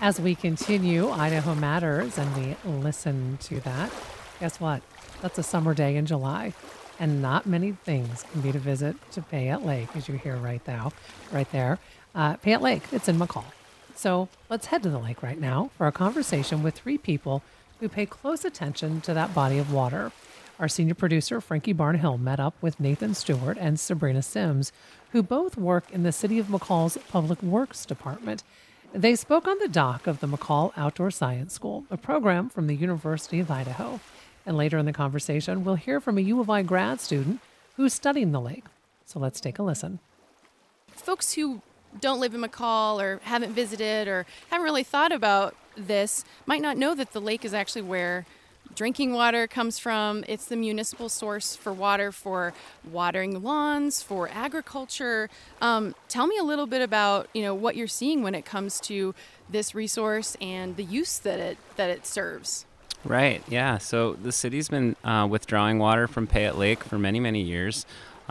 As we continue Idaho Matters and we listen to that, guess what? That's a summer day in July. And not many things can beat a visit to Payette Lake, as you hear right now, right there. Payette Lake, it's in McCall. So let's head to the lake right now for a conversation with three people who pay close attention to that body of water. Our senior producer, Frankie Barnhill, met up with Nathan Stewart and Sabrina Sims, who both work in the City of McCall's Public Works Department. They spoke on the dock of the McCall Outdoor Science School, a program from the University of Idaho. And later in the conversation, we'll hear from a U of I grad student who's studying the lake. So let's take a listen. Folks who don't live in McCall or haven't visited or haven't really thought about this might not know that the lake is actually where drinking water comes from. It's the municipal source for water for watering lawns, for agriculture. Tell me a little bit about, what you're seeing when it comes to this resource and the use that it serves. Right, yeah. So the city's been withdrawing water from Payette Lake for many, many years.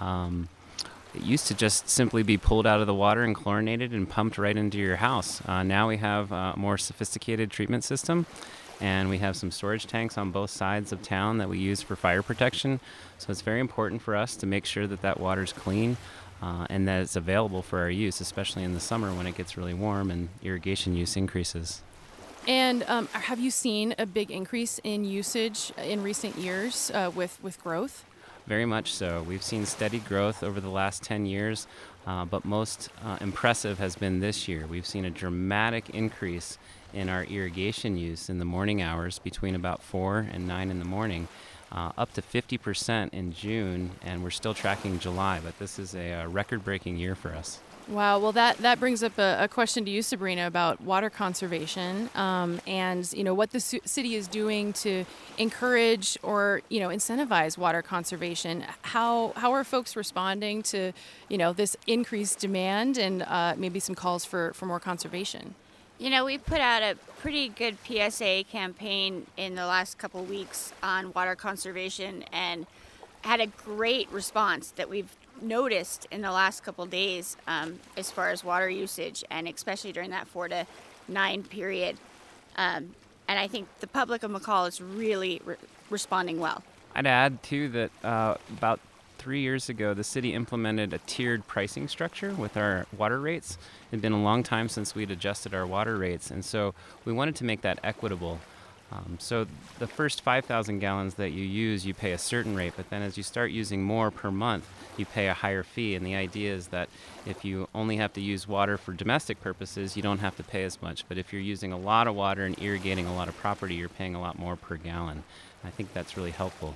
It used to just simply be pulled out of the water and chlorinated and pumped right into your house. Now we have a more sophisticated treatment system, and we have some storage tanks on both sides of town that we use for fire protection. So it's very important for us to make sure that water's clean and that it's available for our use, especially in the summer when it gets really warm and irrigation use increases. And have you seen a big increase in usage in recent years with growth? Very much so. We've seen steady growth over the last 10 years, but most impressive has been this year. We've seen a dramatic increase in our irrigation use in the morning hours between about 4 and 9 in the morning, up to 50% in June, and we're still tracking July, but this is a record-breaking year for us. Wow. Well, that brings up a question to you, Sabrina, about water conservation and, what the city is doing to encourage or, incentivize water conservation. How are folks responding to, this increased demand and maybe some calls for more conservation? We put out a pretty good PSA campaign in the last couple weeks on water conservation and had a great response that we've noticed in the last couple days as far as water usage, and especially during that 4 to 9 period. And I think the public of McCall is really responding well. I'd add, too, that about 3 years ago, the city implemented a tiered pricing structure with our water rates. It had been a long time since we'd adjusted our water rates, and so we wanted to make that equitable. So the first 5,000 gallons that you use, you pay a certain rate, but then as you start using more per month, you pay a higher fee. And the idea is that if you only have to use water for domestic purposes, you don't have to pay as much. But if you're using a lot of water and irrigating a lot of property, you're paying a lot more per gallon. I think that's really helpful.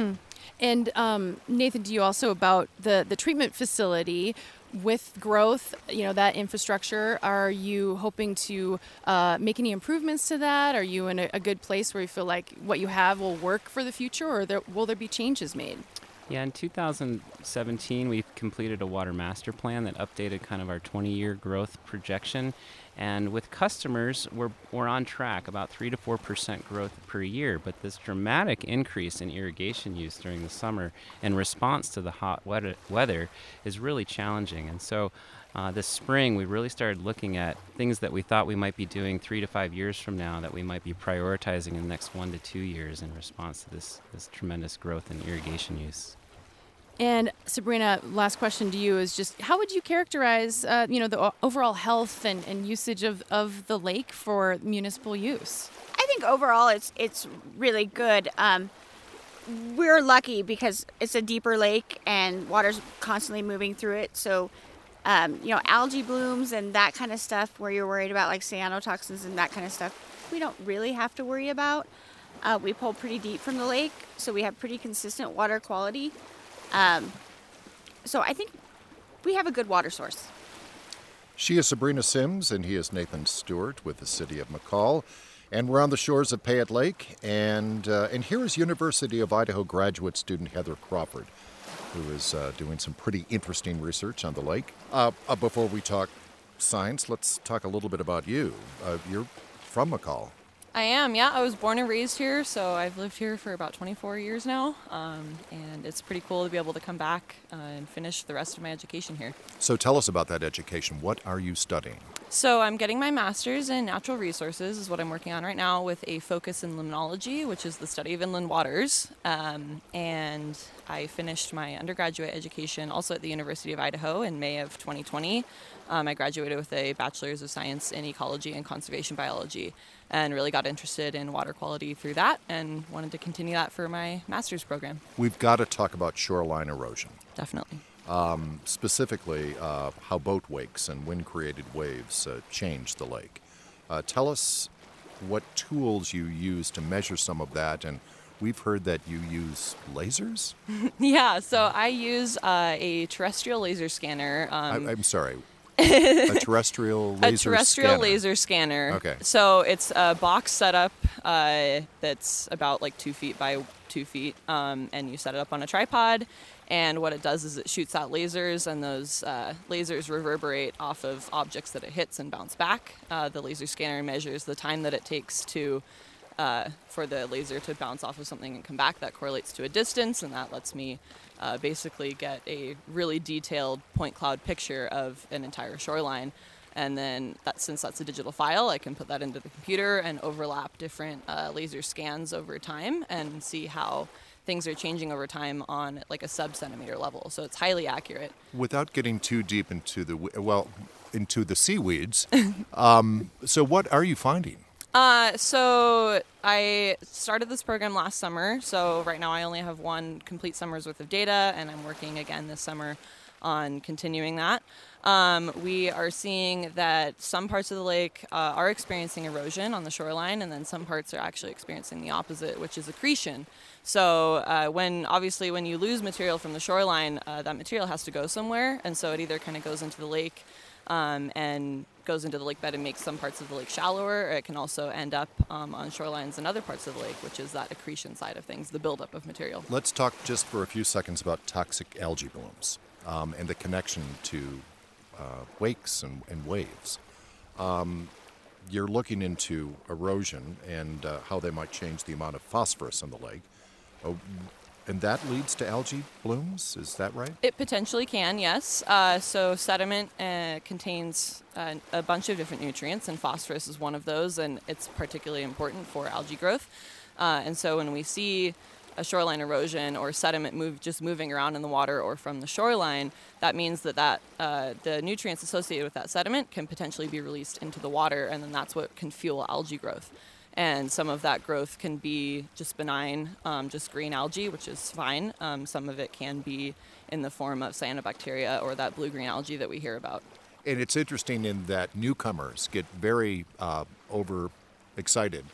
And Nathan, do you also about the treatment facility with growth, that infrastructure, are you hoping to make any improvements to that? Are you in a good place where you feel like what you have will work for the future, or will there be changes made? Yeah, in 2017, we completed a water master plan that updated kind of our 20-year growth projection. And with customers, we're on track, about 3 to 4% growth per year. But this dramatic increase in irrigation use during the summer in response to the hot weather is really challenging. And so this spring, we really started looking at things that we thought we might be doing 3 to 5 years from now that we might be prioritizing in the next 1 to 2 years in response to this tremendous growth in irrigation use. And Sabrina, last question to you is just how would you characterize, the overall health and usage of the lake for municipal use? I think overall it's really good. We're lucky because it's a deeper lake and water's constantly moving through it. So, algae blooms and that kind of stuff where you're worried about like cyanotoxins and that kind of stuff, we don't really have to worry about. We pull pretty deep from the lake, so we have pretty consistent water quality. So I think we have a good water source. She is Sabrina Sims, and he is Nathan Stewart with the City of McCall. And we're on the shores of Payette Lake, and here is University of Idaho graduate student Heather Crawford, who is doing some pretty interesting research on the lake. Before we talk science, let's talk a little bit about you. You're from McCall. I am, yeah. I was born and raised here, so I've lived here for about 24 years now, and it's pretty cool to be able to come back and finish the rest of my education here. So tell us about that education. What are you studying? So I'm getting my master's in natural resources is what I'm working on right now, with a focus in limnology, which is the study of inland waters. And I finished my undergraduate education also at the University of Idaho in May of 2020. I graduated with a Bachelor's of Science in Ecology and Conservation Biology, and really got interested in water quality through that and wanted to continue that for my master's program. We've got to talk about shoreline erosion. Definitely. Specifically, how boat wakes and wind-created waves change the lake. Tell us what tools you use to measure some of that, and we've heard that you use lasers? Yeah, so I use a terrestrial laser scanner. I'm sorry. A terrestrial laser scanner. A terrestrial laser scanner. Okay. So it's a box setup that's about like 2 feet by 2 feet, and you set it up on a tripod. And what it does is it shoots out lasers, and those lasers reverberate off of objects that it hits and bounce back. The laser scanner measures the time that it takes for the laser to bounce off of something and come back. That correlates to a distance, and that lets me basically get a really detailed point cloud picture of an entire shoreline. And then, since that's a digital file, I can put that into the computer and overlap different laser scans over time and see how things are changing over time on like a sub-centimeter level. So it's highly accurate. Without getting too deep into the seaweeds, so what are you finding? So I started this program last summer. So right now I only have one complete summer's worth of data, and I'm working again this summer on continuing that. We are seeing that some parts of the lake are experiencing erosion on the shoreline, and then some parts are actually experiencing the opposite, which is accretion. So when you lose material from the shoreline, that material has to go somewhere, and so it either kind of goes into the lake and goes into the lake bed and makes some parts of the lake shallower, or it can also end up on shorelines in other parts of the lake, which is that accretion side of things, the buildup of material. Let's talk just for a few seconds about toxic algae blooms and the connection to wakes and waves. You're looking into erosion and how they might change the amount of phosphorus in the lake. And that leads to algae blooms, is that right? It potentially can, yes. So sediment contains a bunch of different nutrients, and phosphorus is one of those, and it's particularly important for algae growth. And so when we see a shoreline erosion or sediment moving around in the water or from the shoreline, that means that the nutrients associated with that sediment can potentially be released into the water, and then that's what can fuel algae growth. And some of that growth can be just benign, just green algae, which is fine. Some of it can be in the form of cyanobacteria or that blue-green algae that we hear about. And it's interesting in that newcomers get very overexcited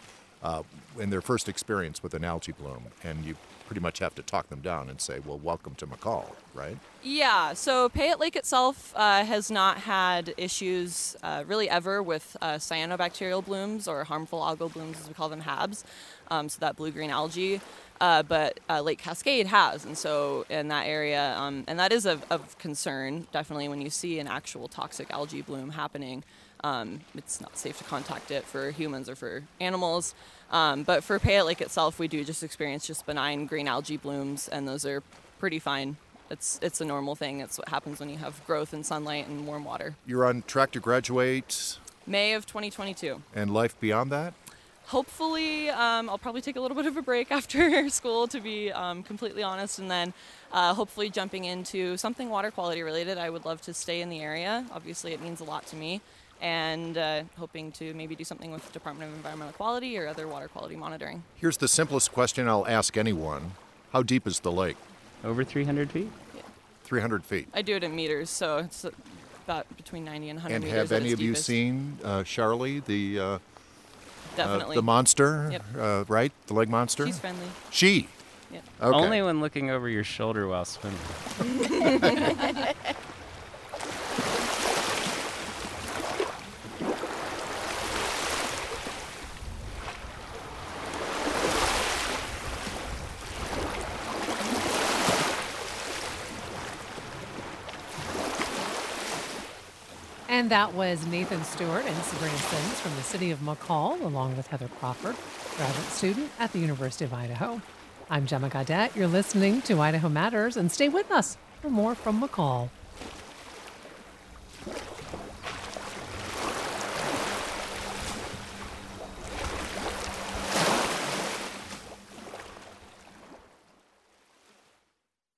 in their first experience with an algae bloom, and you pretty much have to talk them down and say, well, welcome to McCall, right? Yeah, so Payette Lake itself has not had issues really ever with cyanobacterial blooms or harmful algal blooms, as we call them, HABs, so that blue-green algae. But Lake Cascade has, and so in that area, and that is of concern, definitely when you see an actual toxic algae bloom happening. It's not safe to contact it for humans or for animals. But for Payette Lake itself, we do just experience just benign green algae blooms, and those are pretty fine. It's a normal thing. It's what happens when you have growth and sunlight and warm water. You're on track to graduate? May of 2022. And life beyond that? Hopefully, I'll probably take a little bit of a break after school, to be completely honest, and then hopefully jumping into something water quality related. I would love to stay in the area. Obviously, it means a lot to me. And hoping to maybe do something with the Department of Environmental Quality or other water quality monitoring. Here's the simplest question I'll ask anyone. How deep is the lake? Over 300 feet? Yeah. 300 feet. I do it in meters, so it's about between 90 and 100 and meters. And have any of you seen Charlie, the definitely the monster, yep. Right? The lake monster? She's friendly. She? Yep. Okay. Only when looking over your shoulder while swimming. And that was Nathan Stewart and Sabrina Sims from the city of McCall, along with Heather Crawford, graduate student at the University of Idaho. I'm Gemma Gaudette. You're listening to Idaho Matters, and stay with us for more from McCall.